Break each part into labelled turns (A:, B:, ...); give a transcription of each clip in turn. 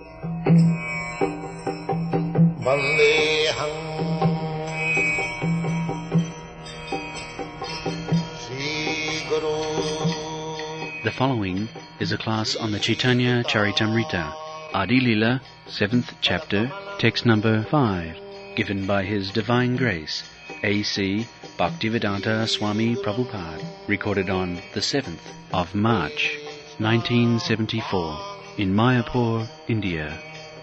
A: Vandeham Sri Guru.
B: The following is a class on the Chaitanya Charitamrita, Adi Lila, 7th chapter, text number 5, given by His Divine Grace, A.C. Bhaktivedanta Swami Prabhupada, recorded on the 7th of March, 1974, in Mayapur, India.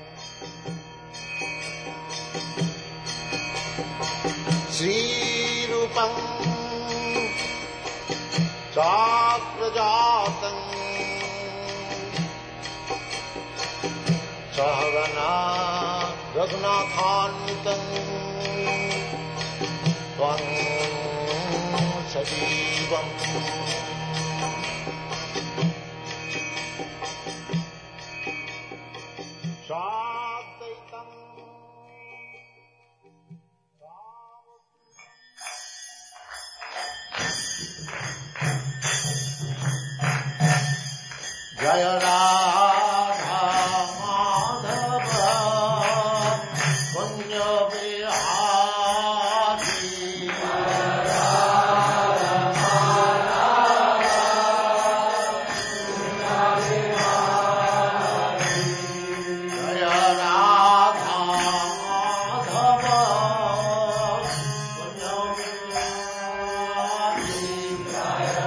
A: Sri Rupam Chakrajatam Sahagana Raghunathanvitam Tvam Sajivam Shadaitam Jaya Radha Madhava Punya Vihari Jaya Radha Madhava Punya Vihari Jaya Radha Madhava Punya Vihari Jaya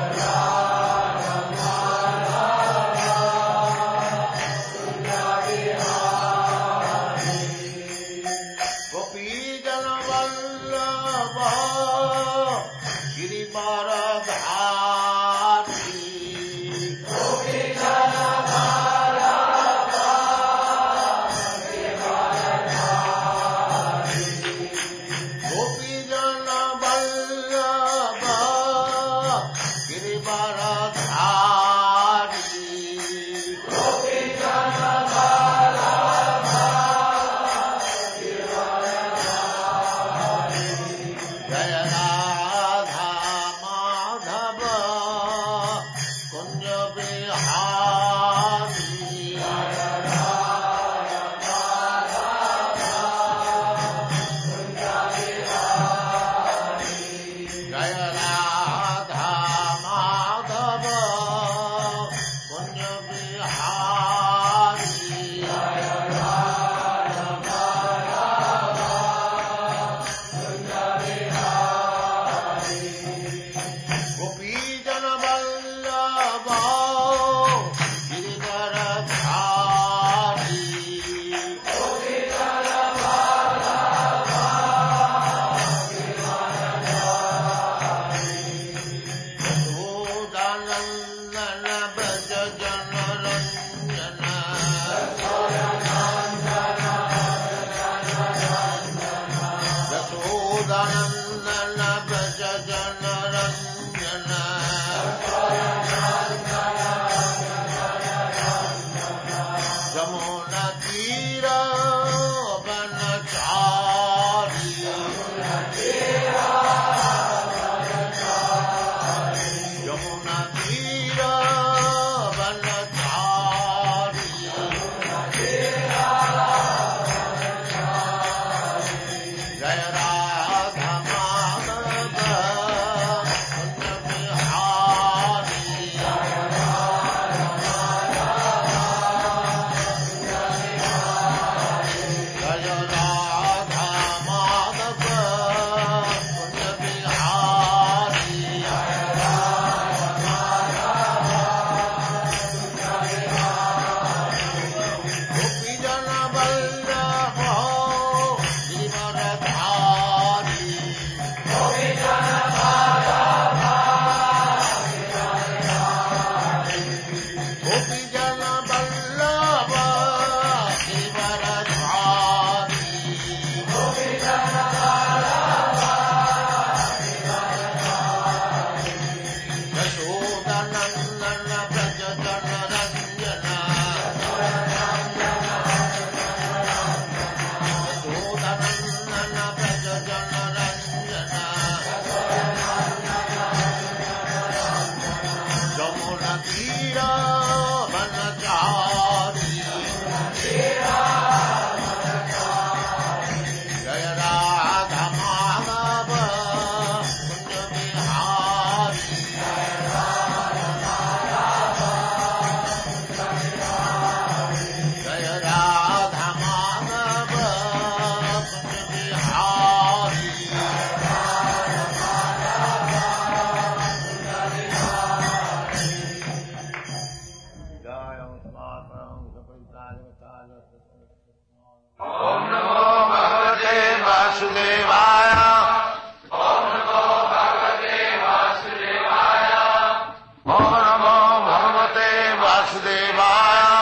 A: Om Namo Bhagavate Vasudevaya. Om Namo Bhagavate Vasudevaya. Om Namo Bhagavate Vasudevaya.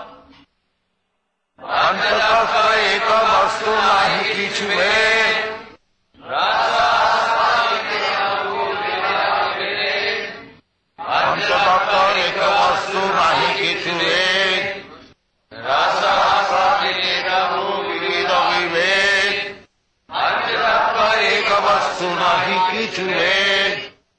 A: Panchatattva eka vastu nahi kichu ved. Panchatattva eka vastu nahi kichu ved. Rasa vastu nahi kichu ved.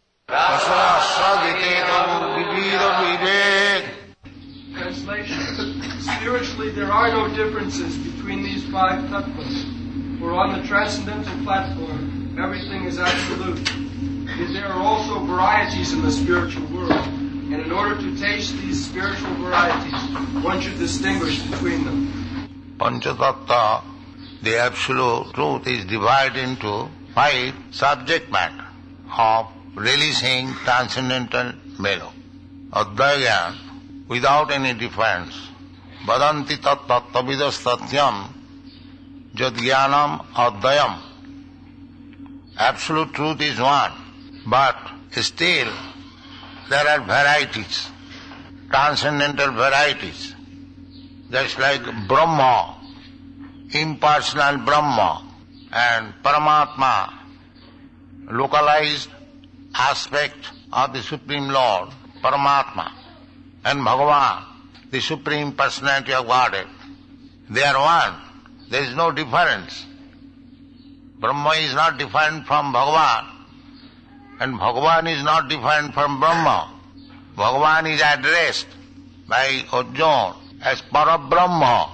C: Translation. Spiritually, there are no differences between these five tattvas, for on the transcendental platform, everything is absolute. Yet there are also varieties in the spiritual world, and in order to taste these spiritual varieties, one should distinguish between them.
A: Panchatattva, the absolute truth, is divided into five subject matter of releasing transcendental mellow. Advaya, without any difference. Vadanti tat tattvavidas tatyam jad jnanam advayam. Absolute truth is one, but still there are varieties, transcendental varieties. Just like Brahma, impersonal Brahma, and Paramatma, localized aspect of the Supreme Lord, Paramatma, and Bhagavan, the Supreme Personality of Godhead. They are one. There is no difference. Brahma is not different from Bhagavan, and Bhagavan is not different from Brahma. Bhagavan is addressed by Arjuna as Parabrahma.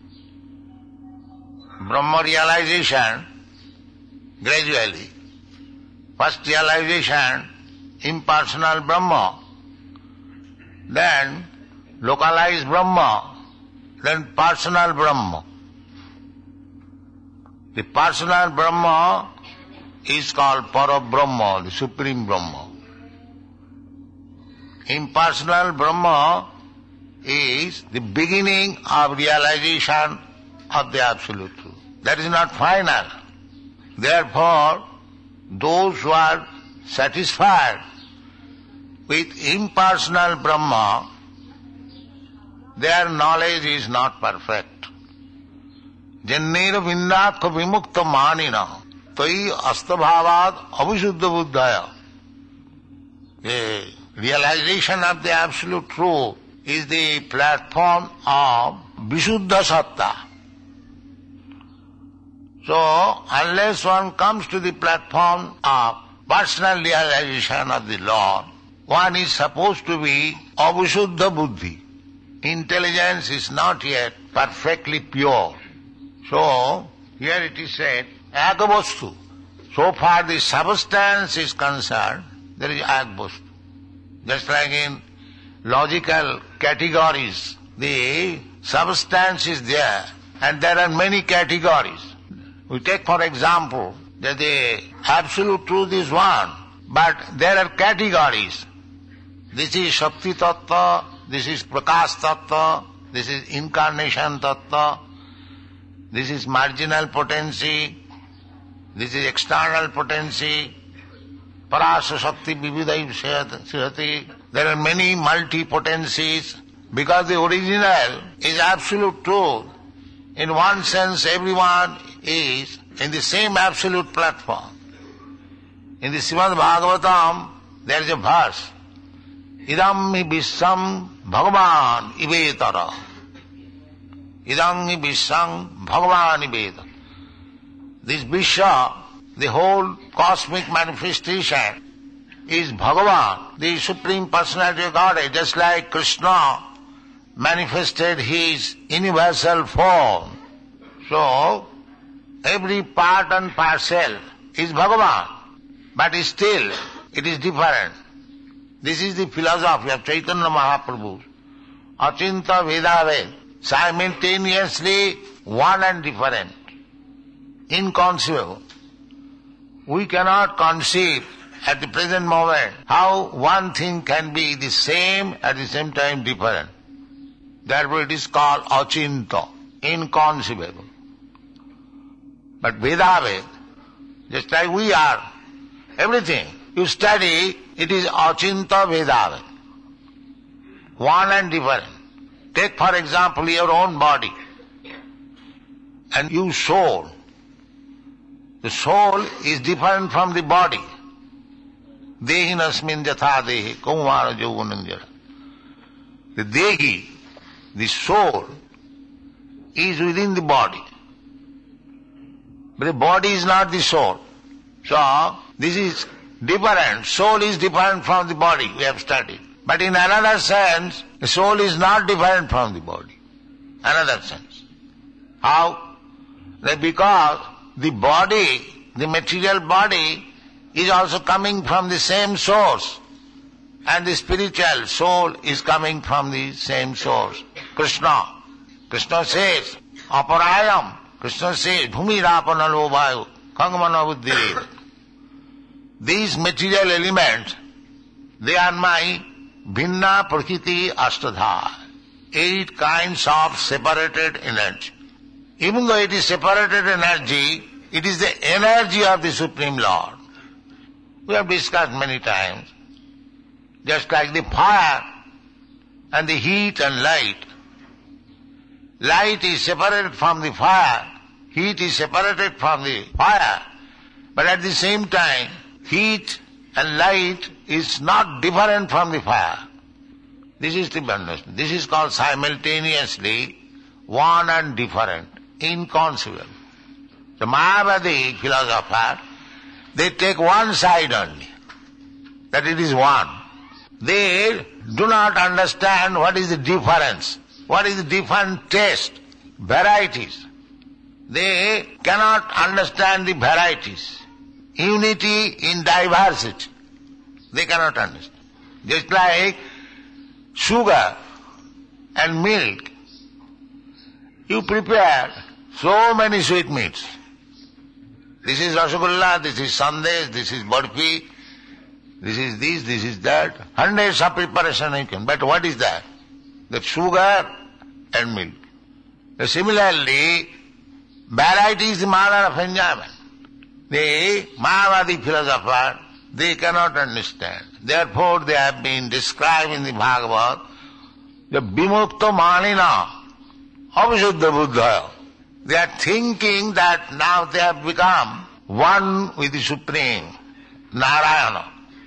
A: Brahma realization gradually. First realization, impersonal Brahma, then localized Brahma, then personal Brahma. The personal Brahma is called Parabrahma, the Supreme Brahma. Impersonal Brahma is the beginning of realization of the Absolute Truth. That is not final. Therefore, those who are satisfied with impersonal Brahma, their knowledge is not perfect. Jannera vindakha vimukta manina tai astabhavad avisuddha buddhaya. The realization of the Absolute Truth is the platform of Visuddha Satta. So, unless one comes to the platform of personal realization of the Lord, one is supposed to be avisuddha buddhi. Intelligence is not yet perfectly pure. So, here it is said, agavastu. So far the substance is concerned, there is agavastu. Just like in logical categories, the substance is there, and there are many categories. We take for example that the Absolute Truth is one, but there are categories. This is Shakti Tattva, this is Prakash Tattva, this is Incarnation Tattva, this is marginal potency, this is external potency, Parasa Shakti Vividai Sihati. There are many multi-potencies, because the original is Absolute Truth. In one sense, everyone is in the same absolute platform. In the Srimad Bhagavatam, there is a verse, Idam hi visham bhagavan ivetara. Idam hi visham bhagavan ivetara. This Vishwa, the whole cosmic manifestation, is Bhagavan, the Supreme Personality of Godhead, just like Krishna manifested his universal form. So, every part and parcel is Bhagavan, but still it is different. This is the philosophy of Chaitanya Mahaprabhu. Achinta Vedaved, simultaneously one and different, inconceivable. We cannot conceive at the present moment how one thing can be the same at the same time different. Therefore it is called achinta, inconceivable. But Vedaved, just like we are, everything you study, it is achinta Vedaved. One and different. Take for example your own body and you soul. The soul is different from the body. Dehinasmin jatha dehi kaumara yauvananjara. The dehi, the soul, is within the body. But the body is not the soul. So, this is different. Soul is different from the body, we have studied. But in another sense, the soul is not different from the body. Another sense. How? That because the body, the material body, is also coming from the same source. And the spiritual soul is coming from the same source. Krishna. Krishna says, aparayam. Krishna says, bhumirapana vayu, kangmana buddhi. These material elements, they are my bhinna prakriti ashtadha. 8 kinds of separated energy. Even though it is separated energy, it is the energy of the Supreme Lord. We have discussed many times. Just like the fire and the heat and light. Light is separated from the fire, heat is separated from the fire, but at the same time, heat and light is not different from the fire. This is the understanding. This is called simultaneously one and different, inconceivable. The Mayavadi philosopher, they take one side only, that it is one. They do not understand what is the difference, what is the different taste, varieties. They cannot understand the varieties. Unity in diversity. They cannot understand. Just like sugar and milk. You prepare so many sweetmeats. This is Rasgulla, this is Sandesh, this is Barfi, this is this, this is that. Hundreds of preparation you can. But what is that? The sugar and milk. Similarly, variety is the mother of enjoyment. The Mayavadi philosopher, they cannot understand. Therefore they have been described in the Bhagavad, the Vimukta Manina, Avisuddha Buddha. They are thinking that now they have become one with the Supreme, Narayana.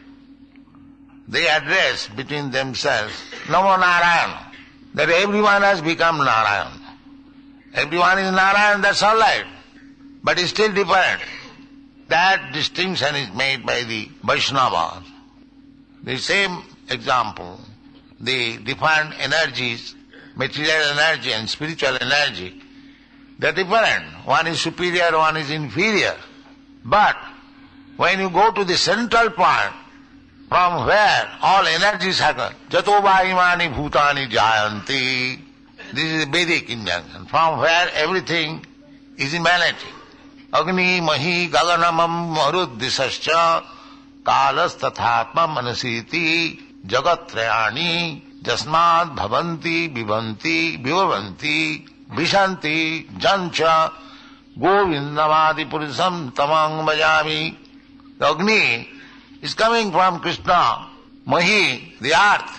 A: They address between themselves, Namo Narayana, that everyone has become Narayana. Everyone is Narayana, that's all right. But it's still different. That distinction is made by the Vaishnavas. The same example, the different energies, material energy and spiritual energy, they're different. One is superior, one is inferior. But when you go to the central point, from where all energies happen, Jato Vaimani Bhutani Jayanti, this is the Vedic injunction, from where everything is emanating. Agni Mahi Gaganamam Maruddisascha Kalas Tathatma Manasiti Jagatrayani Jasmad Bhavanti Vivanti Vivavanti Vishanti Jancha Govindamadi Purisam Tamang Bhajami. The Agni is coming from Krishna. Mahi, the earth.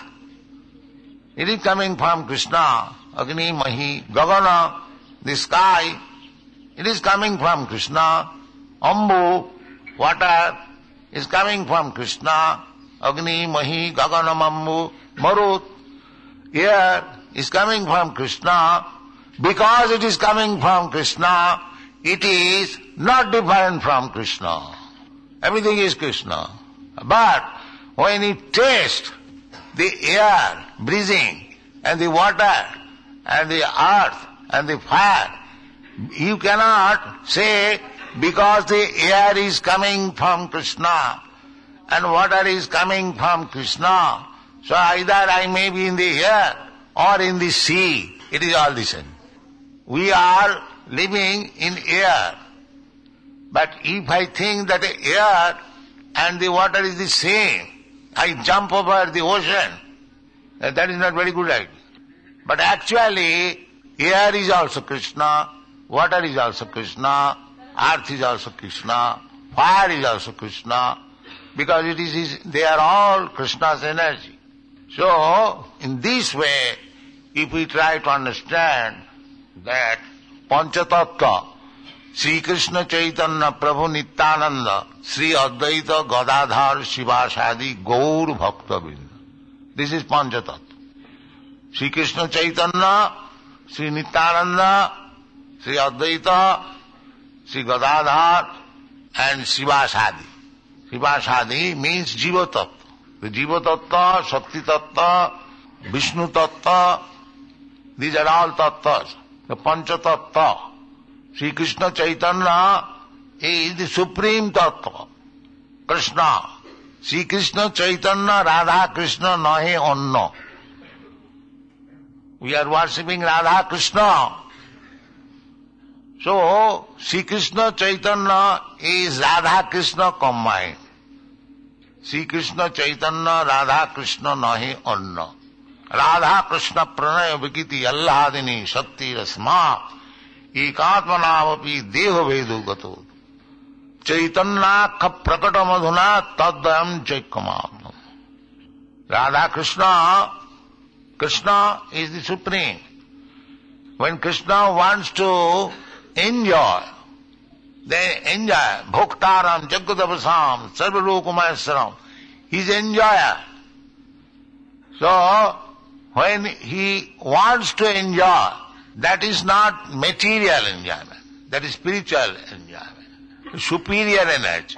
A: It is coming from Krishna. Agni, Mahi, Gagana, the sky. It is coming from Krishna. Ambu, water, is coming from Krishna. Agni, Mahi, Gaganam, Ambu, Marut. Air is coming from Krishna. Because it is coming from Krishna, it is not different from Krishna. Everything is Krishna. But when you taste the air, breathing, and the water, and the earth, and the fire, you cannot say because the air is coming from Krishna and water is coming from Krishna, so either I may be in the air or in the sea. It is all the same. We are living in air. But if I think that the air and the water is the same, I jump over the ocean, that is not very good idea. But actually, air is also Krishna, water is also Krishna, earth is also Krishna, fire is also Krishna, because they are all Krishna's energy. So, in this way, if we try to understand that Panchatattva, Sri Krishna Chaitanya Prabhu Nityananda, Sri Advaita Gadadhar Shivasadi Gaur Bhakta Vrinda. This is Panchatattva. Sri Krishna Chaitanya, Sri Nityananda, Sri Advaita, Sri Gadadhar and Shivasadi. Shivasadi means Jiva Tattva. The Jiva Tattva, Shakti Tattva, Vishnu Tattva, these are all Tattvas. The Pancha Tattva. Sri Krishna Chaitanya is the supreme Tattva. Krishna. Sri Krishna Chaitanya Radha Krishna nahe anna. We are worshipping Radha Krishna. So, Sri Krishna Chaitanya is Radha Krishna combined. Sri Krishna Chaitanya Radha Krishna nahi anna. Radha Krishna pranaya vikiti allahadini shakti rasma ekatmanavapi deho vedu gato chaitanya prakata madhuna taddayam chaikamam. Radha Krishna is the supreme. When Krishna wants to enjoy, they enjoy. Bhoktaram jagadavasam sarvalokumayasram. He is enjoyer. So, when he wants to enjoy, that is not material enjoyment. That is spiritual enjoyment. Superior energy.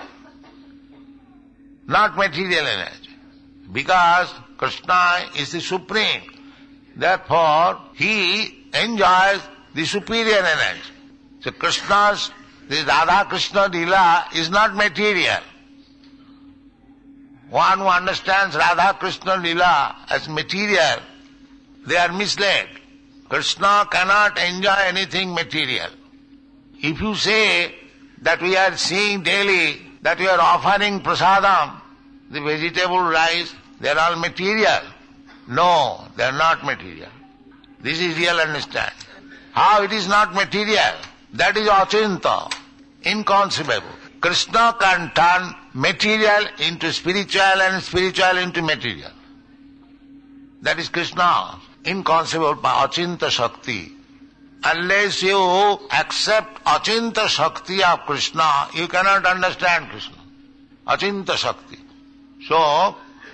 A: Not material energy. Because Krishna is the supreme. Therefore, he enjoys the superior energy. So the Radha Krishna Leela is not material. One who understands Radha Krishna Leela as material, they are misled. Krishna cannot enjoy anything material. If you say that we are seeing daily, that we are offering prasadam, the vegetable rice, they are all material. No, they are not material. This is real understanding. How it is not material? That is achinta, inconceivable. Krishna can turn material into spiritual and spiritual into material. That is Krishna, inconceivable by achinta shakti. Unless you accept achinta shakti of Krishna, you cannot understand Krishna. Achinta shakti. So,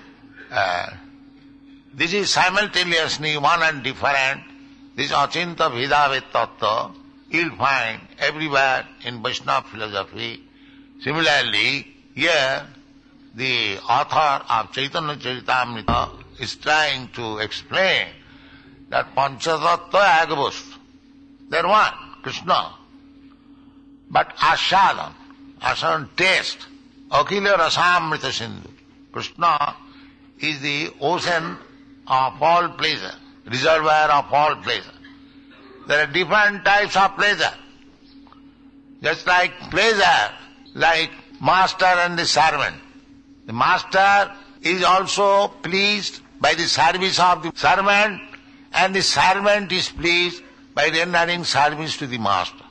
A: this is simultaneously one and different. This achinta bhedavet tattva, you'll find everywhere in Vaishnava philosophy. Similarly, here the author of Chaitanya Charitamrita is trying to explain that Panchatattva agavust. They are one, Krishna. But Ashadan, taste, Akhila Rasamrita Sindhu. Krishna is the ocean of all pleasure, reservoir of all pleasure. There are different types of pleasure. Just like pleasure, like master and the servant. The master is also pleased by the service of the servant, and the servant is pleased by rendering service to the master.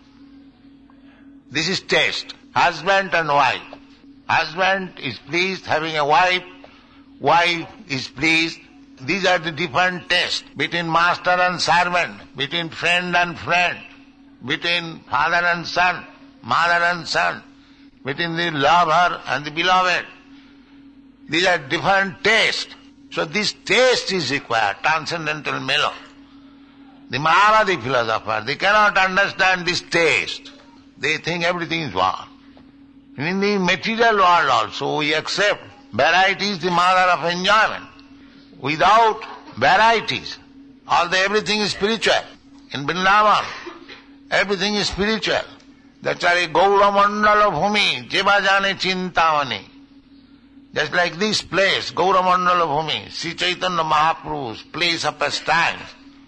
A: This is taste. Husband and wife. Husband is pleased having a wife. Wife is pleased. These are the different tastes between master and servant, between friend and friend, between father and son, mother and son, between the lover and the beloved. These are different tastes. So this taste is required, transcendental mellow. The Mahavadi philosopher, they cannot understand this taste. They think everything is one. In the material world also, we accept variety is the mother of enjoyment. Without varieties, everything is spiritual. In Vrindavan, everything is spiritual. That's why Gaura Mandala Bhumi, Jeva Jane Chintamani. Just like this place, Gaura Mandala Bhumi, Sri Chaitanya Mahaprabhu's place of pastimes,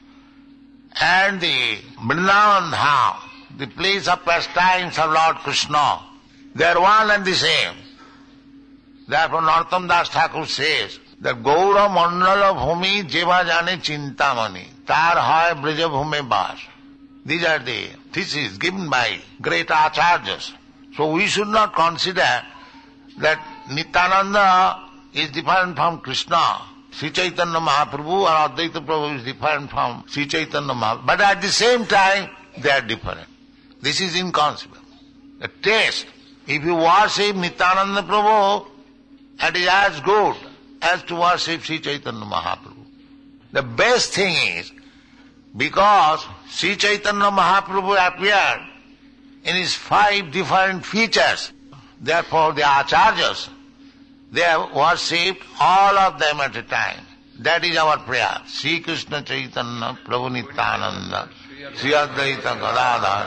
A: and the Vrindavan Dham, the place of pastimes of Lord Krishna, they are one and the same. Therefore Narottam Das Thakur says that Gaura Mandala Bhumi Jeva Jane Chintamani. tar hoy braja bhume bas. These are the theses given by great acharyas. So we should not consider that Nityananda is different from Krishna. Sri Chaitanya Mahaprabhu or Advaita Prabhu is different from Sri Chaitanya Mahaprabhu. But at the same time, they are different. This is inconceivable. The taste. If you worship Nityananda Prabhu, it is as good as to worship Sri Chaitanya Mahaprabhu. The best thing is, because Sri Chaitanya Mahaprabhu appeared in his 5 different features, therefore the acharyas, they have worshipped all of them at a time. That is our prayer. Sri Krishna Chaitanya Prabhu Nityananda, Sri Advaita Gadadhar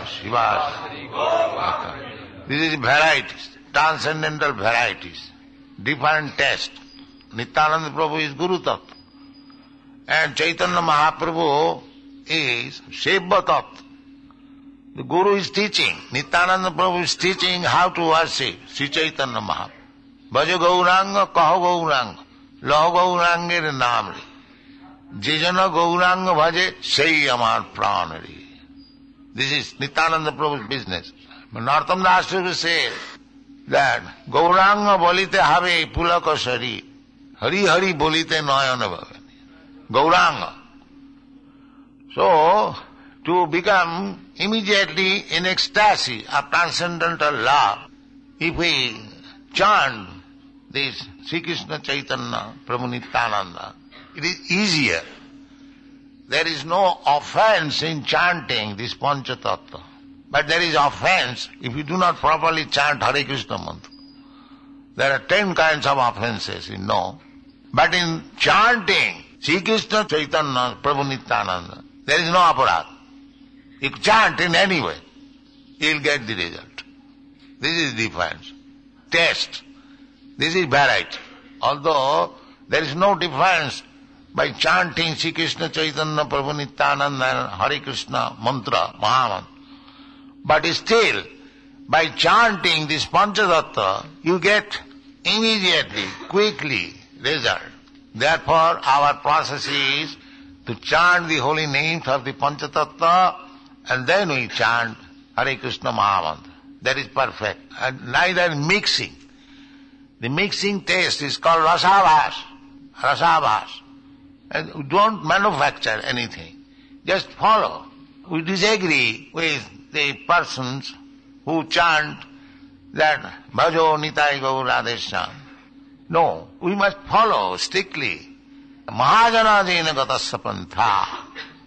A: Srivas. This is varieties, transcendental varieties, different taste. Nityananda Prabhu is Guru Tattva. And Chaitanya Mahaprabhu is Sevya Tattva. The Guru is teaching. Nityananda Prabhu is teaching how to worship Sri Chaitanya Mahaprabhu. Bhaja Gauranga, Kaho Gauranga, Laho Gaurangir Namri. Jejana Gauranga Bhaje, Sei Amar Pranari. This is Nityananda Prabhu's business. Narottam Das Thakur says that Gauranga bolite have pulaka shari, Hari Hari bolite nayana bhavani. Gauranga. So, to become immediately in ecstasy of transcendental love, if we chant this Sri Krishna Chaitanya Prabhu Nityananda, it is easier. There is no offense in chanting this Pancha Tattva. But there is offense if you do not properly chant Hare Krishna mantra. There are 10 kinds of offenses, you know. But in chanting Sri Krishna Chaitanya Prabhu Nityananda, there is no aparadha. You chant in any way, you will get the result. This is difference. Taste. This is variety. Although there is no difference by chanting Sri Krishna Chaitanya Prabhu Nityananda and Hare Krishna mantra, Mahamantra. But still, by chanting this Panchatattva, you get immediately, quickly result. Therefore, our process is to chant the holy names of the Panchatattva and then we chant Hare Krishna Mahamantra. That is perfect. And neither mixing. The mixing taste is called rasabhas. Rasabhas. And we don't manufacture anything. Just follow. We disagree with the persons who chant that Bhajo Nitai Gaur Radheshyam. No, we must follow strictly. Mahajana Jena Gatasya Pantha.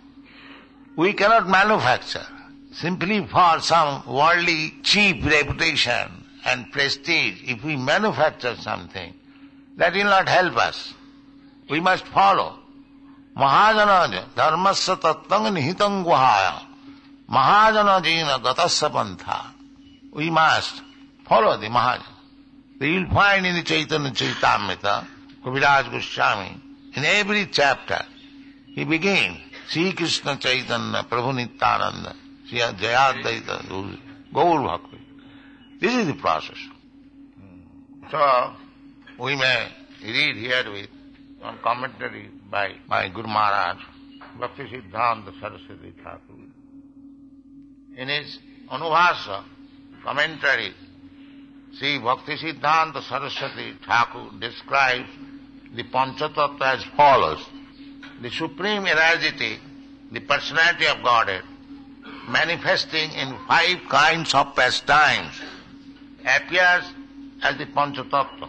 A: We cannot manufacture simply for some worldly cheap reputation and prestige. If we manufacture something, that will not help us. We must follow. Mahajana dharmasya tattang nihitang guhaya. Mahajana jena gatasya pantha. We must follow the Mahajana. You will find in the Chaitanya Charitamrita, Kaviraj Goswami, in every chapter, he begins, Sri Krishna Chaitanya Prabhu Nityananda, Sri Jayadvaita, Gaur Bhakti. This is the process. So, we may read here with one commentary by my Guru Maharaj, Bhakti Siddhanta Saraswati Thakur. In his Anubhasa commentary, Sri Bhakti Siddhanta Saraswati Thakur describes the Panchatattva as follows. The supreme energetic, the personality of Godhead, manifesting in 5 kinds of pastimes, appears as the Panchatattva.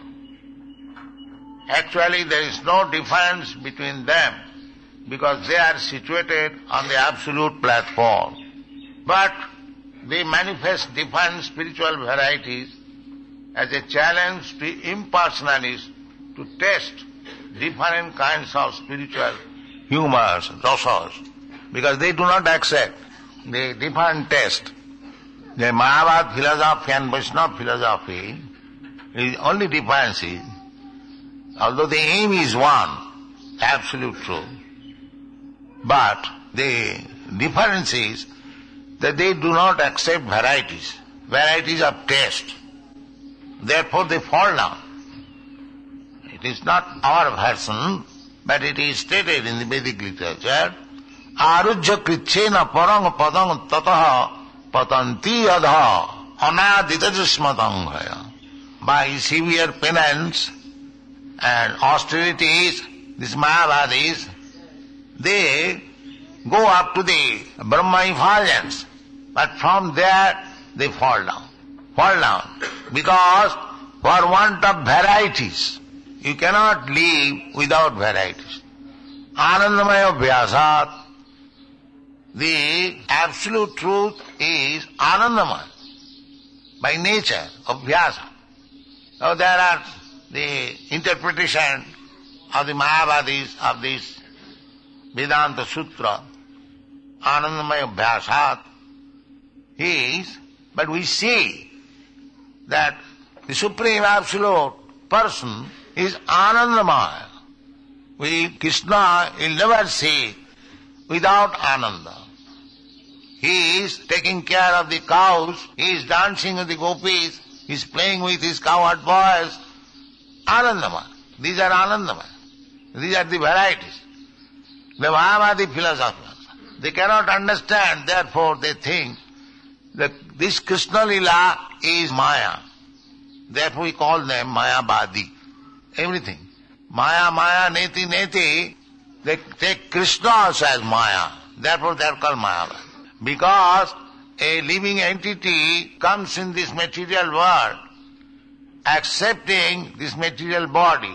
A: Actually, there is no difference between them because they are situated on the absolute platform. But they manifest different spiritual varieties as a challenge to impersonalists to test different kinds of spiritual humors, rasas, because they do not accept the different test. The Mayavad philosophy and Vaishnava philosophy, the only difference is, although the aim is one, absolute truth, but the difference is that they do not accept varieties of taste. Therefore they fall down. It is not our version, but it is stated in the Vedic literature, arujya krichena parang padang tataha patanti adha anadita jasmatangaya. By severe penance and austerities, these Mayavadis, they go up to the Brahma effulgence, but from there they fall down. Because for want of varieties, you cannot live without varieties. Anandamaya Vyasat, the absolute truth is Anandamaya, by nature of Vyasa. Now there are the interpretation of the Mayavadis of this Vedanta Sutra, Anandamaya Vyasat, is, but we see that the Supreme Absolute Person is Anandamaya. Krishna will never see without Ananda. He is taking care of the cows, he is dancing with the gopis, he is playing with his cowherd boys. Anandamaya. These are Anandamaya. These are the varieties. The Mayavadi philosophers, they cannot understand, therefore they think that this Krishna Lila is Maya. Therefore we call them Mayavadi. Everything. Maya, neti, neti, they take Krishna also as Maya. Therefore they are called Mayavadi. Because a living entity comes in this material world accepting this material body.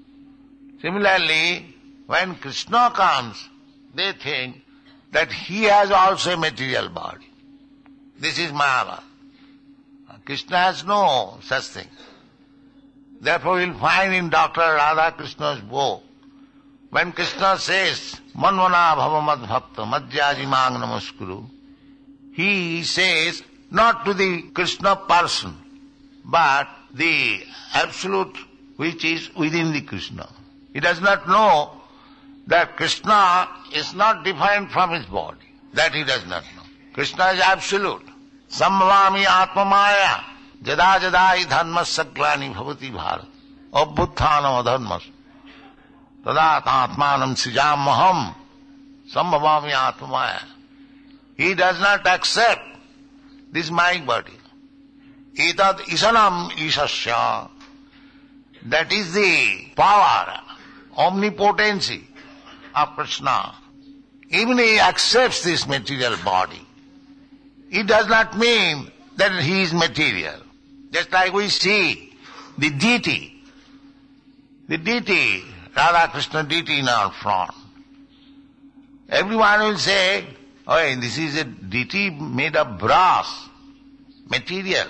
A: Similarly, when Krishna comes, they think that he has also a material body. This is Mayavadi. Krishna has no such thing. Therefore we will find in Dr. Radha Krishna's book, when Krishna says, Manvana bhava mad bhakta madhyaji mang namaskuru, he says not to the Krishna person, but the Absolute which is within the Krishna. He does not know that Krishna is not defined from his body. That he does not know. Krishna is Absolute. Sambhavami atmamaya jada jada hi dharmas saklani bhavati bharat abbutthanam adharmas tadat atmanam srijamaham sambhavami atmamaya. He does not accept this Maya body. Etad isanam isasya. That is the power, omnipotency of Krishna. Even he accepts this material body, it does not mean that he is material. Just like we see the deity, Radha Krishna deity in our front. Everyone will say, oh, this is a deity made of brass, material.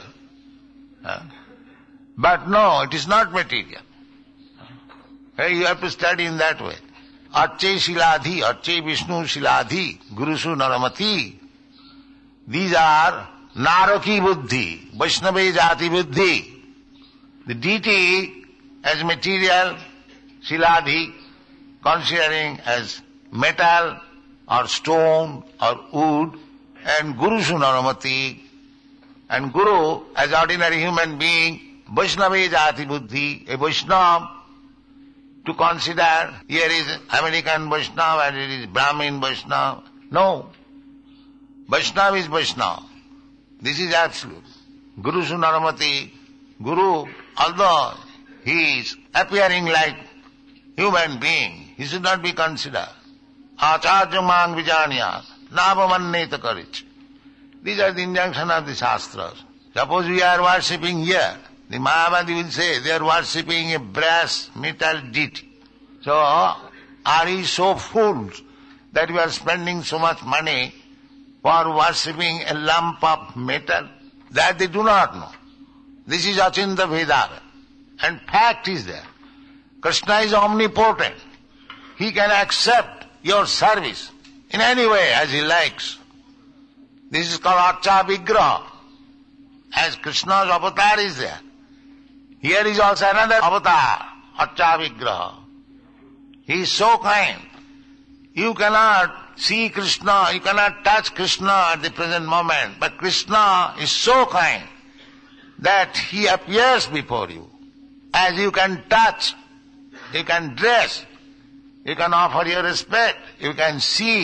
A: But no, it is not material. You have to study in that way. Arche Shiladhi, Arche Vishnu Shiladhi, Gurusu Naramati. These are Naraki Buddhi, Vaishnava Jati Buddhi. The deity as material, Shiladhi, considering as metal or stone or wood, and Gurusu Naramati, and Guru as ordinary human being, Vaishnava Jati Buddhi, a Vaishnava, to consider here is American Vaishnava and it is Brahmin Vaishnava. No. Vaishnava is Vaishnava. This is absolute. Guru Sunaramati, Guru, although he is appearing like human being, he should not be considered. Acharya mang vijanyat, navamanneta karich. These are the injunction of the Shastras. Suppose we are worshipping here, the Mayavadi will say they are worshipping a brass metal deity. So, are we so fools that we are spending so much money for worshipping a lump of metal? That they do not know. This is Achinta Vedava. And fact is there. Krishna is omnipotent. He can accept your service in any way as he likes. This is called Archa Vigraha. As Krishna's avatar is there, here is also another avatar, Archa Vigraha. He is so kind. You cannot see Krishna, you cannot touch Krishna at the present moment, but Krishna is so kind that he appears before you. As you can touch, you can dress, you can offer your respect, you can see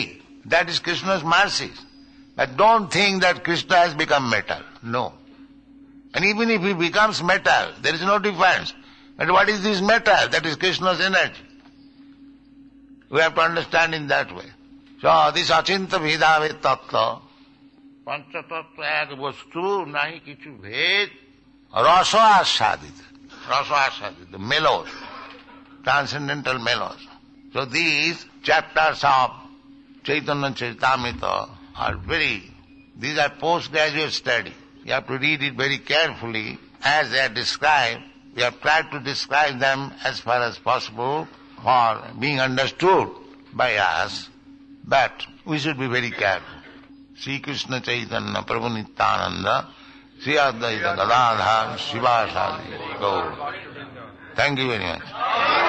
A: That is Krishna's mercy. But don't think that Krishna has become metal. No. And even if he becomes metal, there is no difference. But what is this metal? That is Krishna's energy. We have to understand in that way. So this achinta bhedave tattva, pancha tattva ek vastu nahi kichu bhed, rasa asadit, the mellows, transcendental mellows. So these chapters of Chaitanya Charitamrita are these are postgraduate study. You have to read it very carefully as they are described. We have tried to describe them as far as possible for being understood by us, but we should be very careful. Sri Krishna Chaitanya Prabhu Nityananda, Sri Advaita Gadadhar Srivasadi Gaur. Thank you very much.